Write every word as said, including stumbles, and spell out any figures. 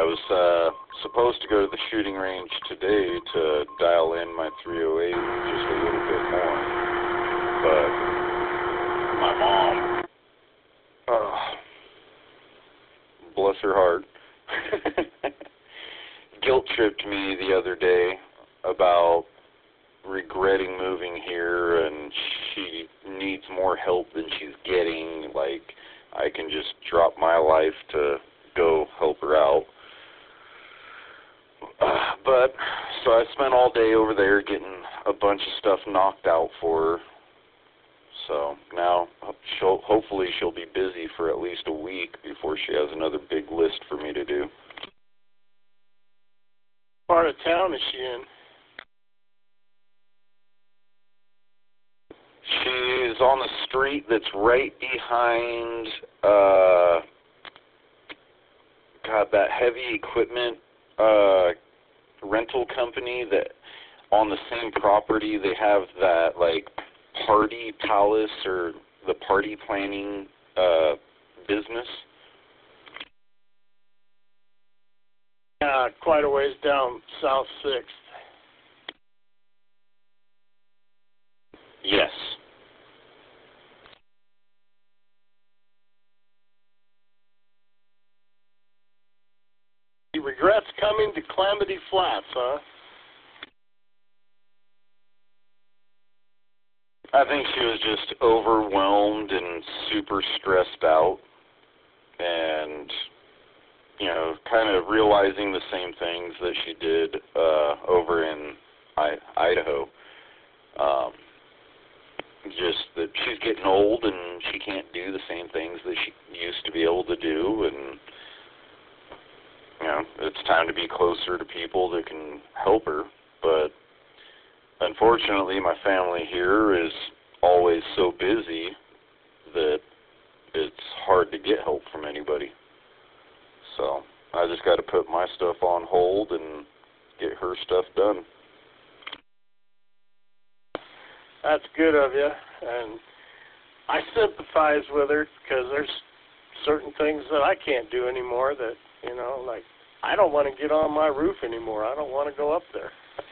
was uh, supposed to go to the shooting range today to dial in my three oh eight just a little bit more, but my mom, oh, bless her heart, guilt-tripped me the other day about regretting moving here, and she needs more help than she's getting. Like, I can just drop my life to go help her out. Uh, but, so I spent all day over there getting a bunch of stuff knocked out for her. So now, she'll, hopefully she'll be busy for at least a week before she has another big list for me to do. What part of town is she in? She's on the street that's right behind, uh, God, that heavy equipment uh, rental company that on the same property they have that, like, party palace or the party planning uh, business. Yeah, quite a ways down South sixth. Yes. He regrets coming to Calamity Flats, huh? I think she was just overwhelmed and super stressed out, and, you know, kind of realizing the same things that she did uh, over in I Idaho. Um, just that she's getting old and she can't do the same things that she used to be able to do, and, you know, it's time to be closer to people that can help her. But unfortunately, my family here is always so busy that it's hard to get help from anybody. So I just got to put my stuff on hold and get her stuff done. That's good of you, and I sympathize with her because there's certain things that I can't do anymore that, you know, like, I don't want to get on my roof anymore. I don't want to go up there.